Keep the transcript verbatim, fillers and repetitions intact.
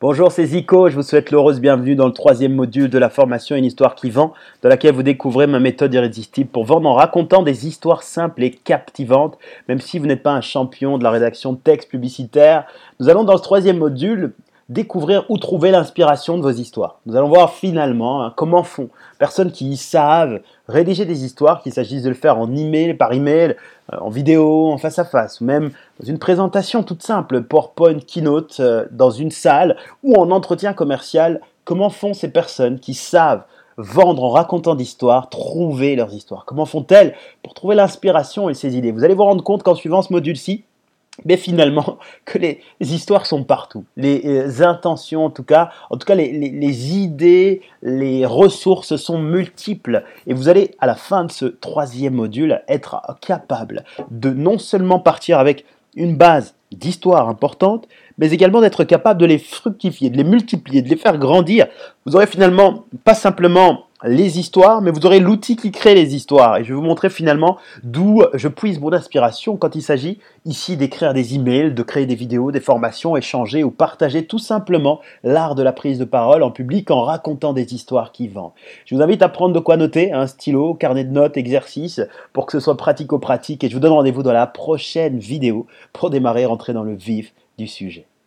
Bonjour, c'est Zico, je vous souhaite l'heureuse bienvenue dans le troisième module de la formation Une histoire qui vend, dans laquelle vous découvrez ma méthode irrésistible pour vendre en racontant des histoires simples et captivantes. Même si vous n'êtes pas un champion de la rédaction de textes publicitaires, nous allons dans ce troisième module découvrir où trouver l'inspiration de vos histoires. Nous allons voir finalement hein, comment font personnes qui savent rédiger des histoires, qu'il s'agisse de le faire en email, par email, euh, en vidéo, en face à face, ou même dans une présentation toute simple, PowerPoint, Keynote, euh, dans une salle ou en entretien commercial. Comment font ces personnes qui savent vendre en racontant d'histoires, trouver leurs histoires? Comment font-elles pour trouver l'inspiration et ces idées? Vous allez vous rendre compte qu'en suivant ce module-ci, mais finalement, que les histoires sont partout. Les euh, intentions, en tout cas, en tout cas, les, les, les idées, les ressources sont multiples. Et vous allez, à la fin de ce troisième module, être capable de non seulement partir avec une base d'histoire importante, mais également d'être capable de les fructifier, de les multiplier, de les faire grandir. Vous aurez finalement pas simplement les histoires, mais vous aurez l'outil qui crée les histoires. Et je vais vous montrer finalement d'où je puise mon inspiration quand il s'agit ici d'écrire des emails, de créer des vidéos, des formations, échanger ou partager tout simplement l'art de la prise de parole en public en racontant des histoires qui vendent. Je vous invite à prendre de quoi noter, un stylo, carnet de notes, exercice, pour que ce soit pratico-pratique. Et je vous donne rendez-vous dans la prochaine vidéo pour démarrer, rentrer dans le vif du sujet.